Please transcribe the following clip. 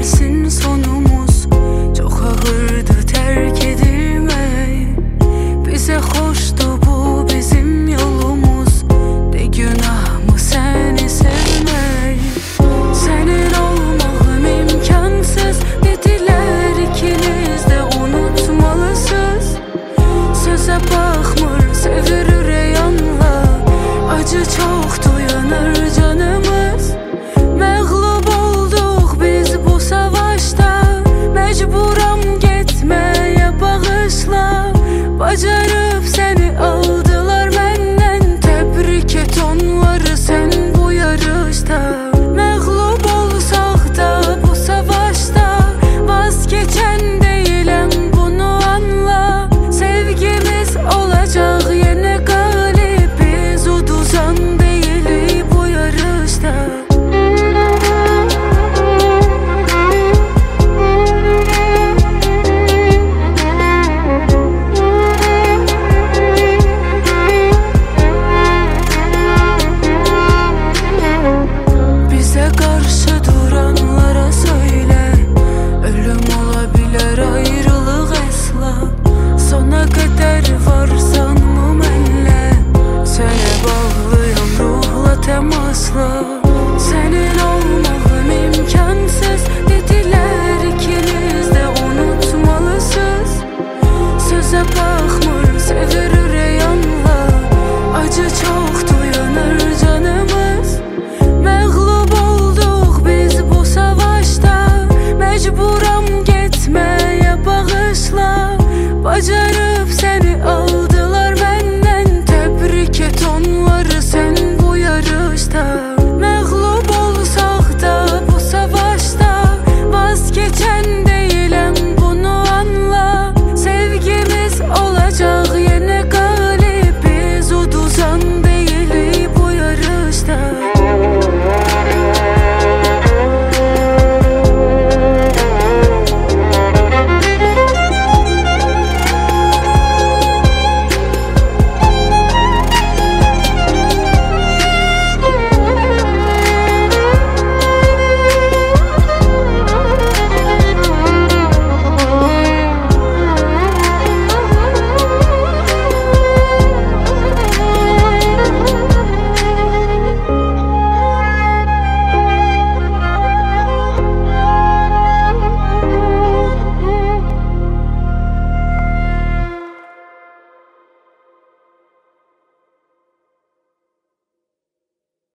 bilsin sonumuz. Çok ağırdı terk edilmek. Bize hoştu bu bizim yolumuz. De günah mı seni sevmek? Senin olmağın imkansız dediler, ikiniz de unutmalısınız. Söze bakmır sevirir yanla, acı çok duyanır canımız. Məğlub olduq biz bu savaşta, mecburam getmeye bağışla. Bacarır